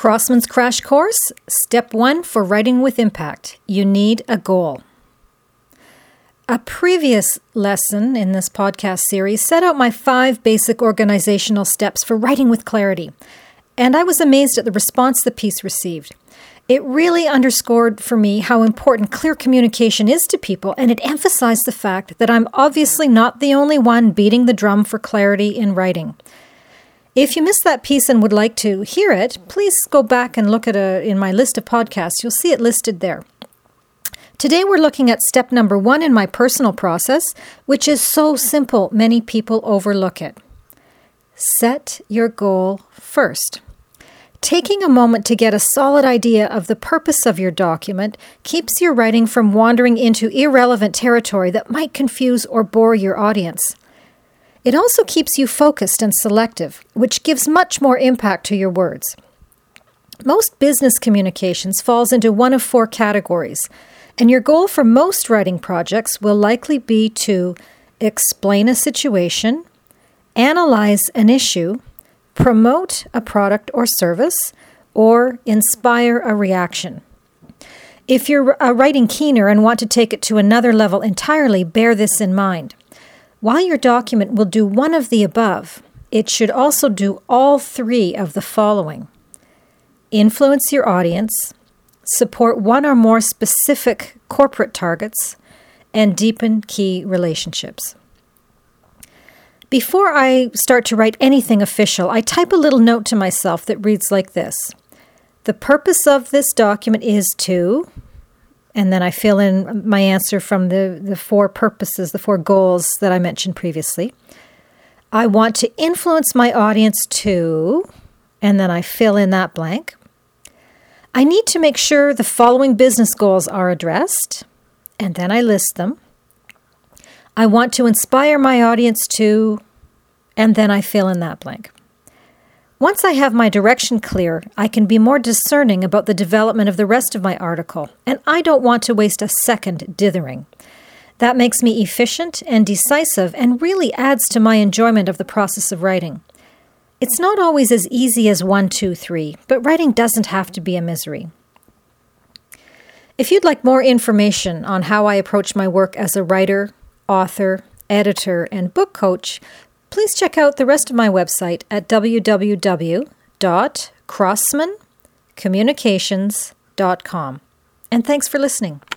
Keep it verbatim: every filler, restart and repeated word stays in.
Crossman's Crash Course, Step one for Writing with Impact. You need a goal. A previous lesson in this podcast series set out my five basic organizational steps for writing with clarity, and I was amazed at the response the piece received. It really underscored for me how important clear communication is to people, and it emphasized the fact that I'm obviously not the only one beating the drum for clarity in writing. If you missed that piece and would like to hear it, please go back and look at a, in my list of podcasts. You'll see it listed there. Today we're looking at step number one in my personal process, which is so simple, many people overlook it. Set your goal first. Taking a moment to get a solid idea of the purpose of your document keeps your writing from wandering into irrelevant territory that might confuse or bore your audience. It also keeps you focused and selective, which gives much more impact to your words. Most business communications falls into one of four categories, and your goal for most writing projects will likely be to explain a situation, analyze an issue, promote a product or service, or inspire a reaction. If you're a writing keener and want to take it to another level entirely, bear this in mind. While your document will do one of the above, it should also do all three of the following. Influence your audience, support one or more specific corporate targets, and deepen key relationships. Before I start to write anything official, I type a little note to myself that reads like this. The purpose of this document is to... And then I fill in my answer from the, the four purposes, the four goals that I mentioned previously. I want to influence my audience to, and then I fill in that blank. I need to make sure the following business goals are addressed, and then I list them. I want to inspire my audience to, and then I fill in that blank. Once I have my direction clear, I can be more discerning about the development of the rest of my article, and I don't want to waste a second dithering. That makes me efficient and decisive and really adds to my enjoyment of the process of writing. It's not always as easy as one, two, three, but writing doesn't have to be a misery. If you'd like more information on how I approach my work as a writer, author, editor, and book coach, please check out the rest of my website at w w w dot crossman communications dot com. And thanks for listening.